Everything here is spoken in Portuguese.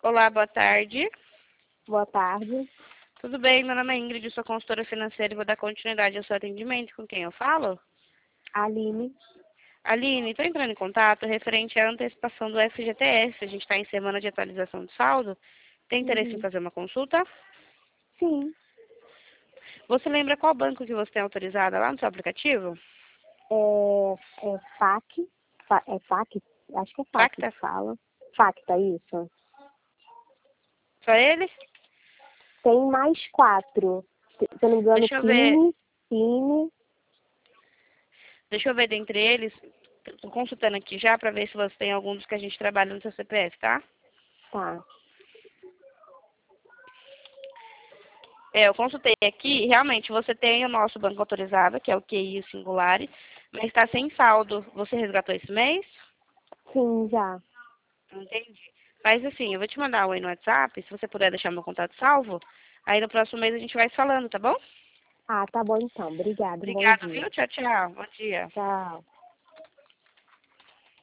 Olá, boa tarde. Boa tarde. Tudo bem? Meu nome é Ingrid, eu sou consultora financeira e vou dar continuidade ao seu atendimento. Com quem eu falo? Aline. Aline, estou entrando em contato referente à antecipação do FGTS. A gente está em semana de atualização de saldo. Tem interesse em Uhum. fazer uma consulta? Sim. Você lembra qual banco que você tem autorizada lá no seu aplicativo? É FAC. É FAC? Acho que é FAC Facta? que fala. Facta, isso. Só ele? Tem mais 4. Se eu não me engano, Deixa eu ver. Cine. Deixa eu ver dentre eles. Estou consultando aqui já para ver se você tem algum dos que a gente trabalha no seu CPF, tá? Tá. Eu consultei aqui, e realmente você tem o nosso banco autorizado, que é o QI Singulare, mas está sem saldo. Você resgatou esse mês? Sim, já. Entendi. Mas assim, eu vou te mandar um aí no WhatsApp, se você puder deixar meu contato salvo, aí no próximo mês a gente vai se falando, tá bom? Ah, tá bom então. Obrigada. Um bom Obrigada, dia. viu? Tchau, tchau. Bom dia. Tchau.